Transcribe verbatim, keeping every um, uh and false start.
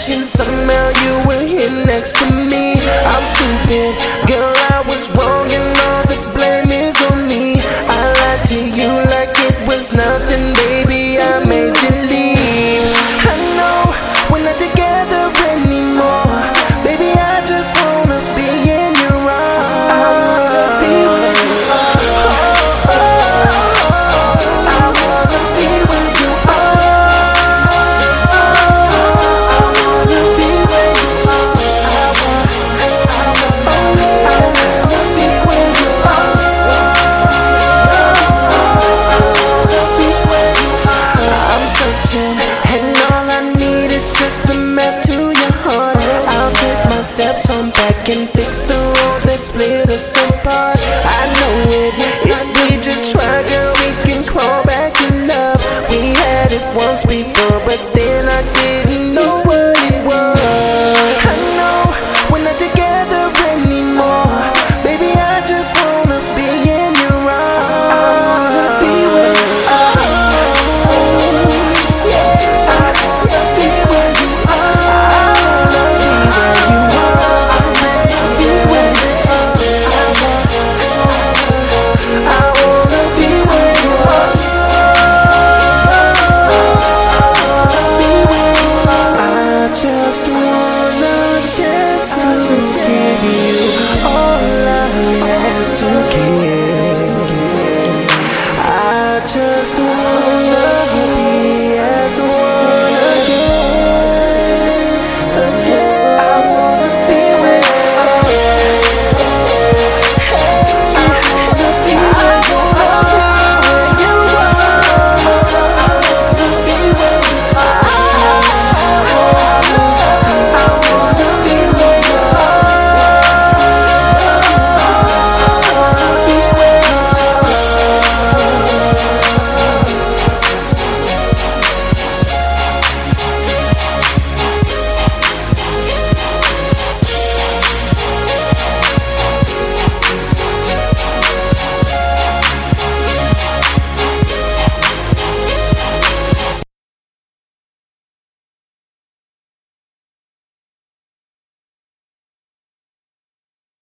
wishing somehow you were here next to me. I'm stupid, girl, I was wrong and all the blame is on me. I lied to you like it was nothing, baby, I made you leave. I know we're not together anymore, baby, I just wanna be in your arms. I wanna be where you are. Oh, oh, oh, I wanna be where you are. I wanna be where you are. I wanna, I wanna, I wanna be where you are. I wanna be where you are. I'm searching, and all I need is just a map to your heart. I'll trace my steps on back and fix the road that split us apart. I know it, if we just try, girl, we can crawl back in love. We had it once before, but